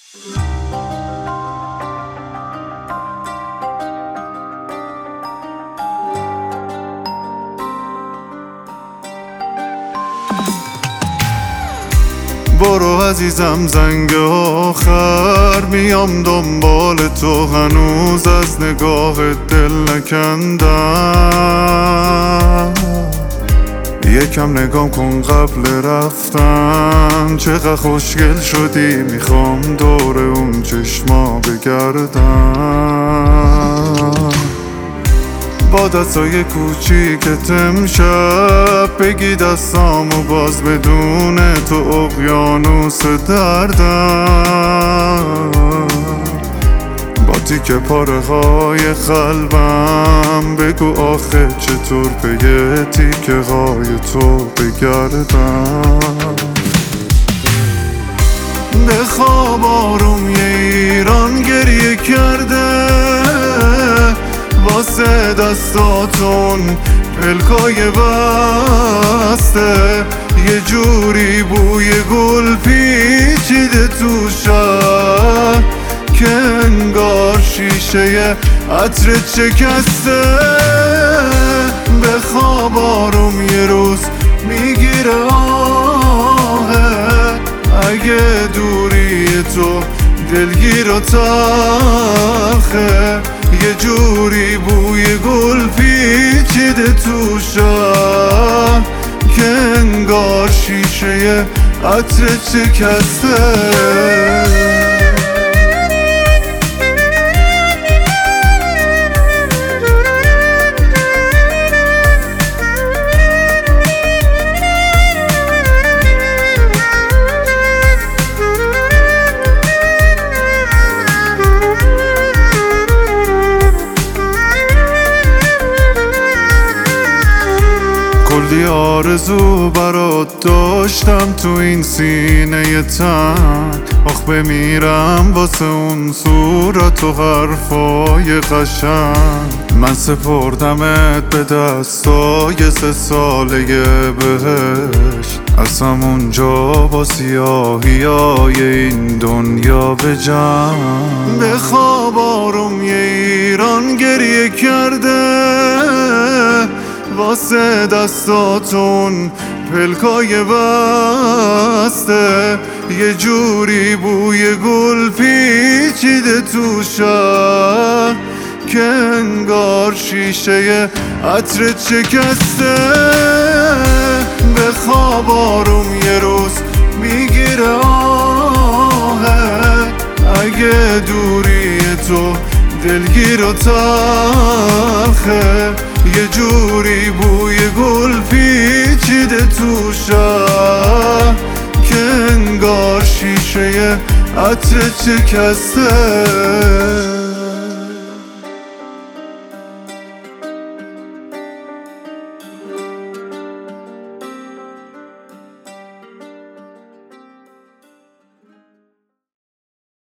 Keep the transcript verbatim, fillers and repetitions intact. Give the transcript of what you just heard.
برو عزیزم زنگ آخر، میام دنبال تو، هنوز از نگاه دل نکندم. یکم نگام کن قبل رفتن، چقدر خوشگل شدی، میخوام دور اون چشما بگردم. با دستای کوچیکت امشب بگی دستامو، باز بدون تو اقیانوس دردم. با تیکه پاره های قلبم بگو آخه چطور پی تیکه های تو بگردم. به خواب آروم یه ایران گریه کرده، واسه دستاتون پلکای بسته، یه جوری بوی گل پیچیده تو شهر که انگار شیشه عطر چکسته. به خواب آروم یه روز میگیره آهه، اگه دوری تو دلگیر و تلخه، یه جوری بوی گل پیچیده تو شهر که انگار شیشه عطر چکسته. کلی آرزو برات داشتم تو این سینه تنگ، آخ بمیرم واسه اون صورت و حرفای قشنگ. من سپردمت به دستای سه ساله بهشت، از همونجا با سیاهی های این دنیا به جنگ. به خواب آروم یه ایران گریه کرده، واسه دستاتون پلکای بسته، یه جوری بوی گل پیچیده تو شهر که انگار شیشه عطر چکسته. به خواب آروم یه روز میگیره آهه، اگه دوری تو دلگیر و تلخه، یه جوری بوی گل پیچیده تو شهر که انگار شیشه عطر چکسته.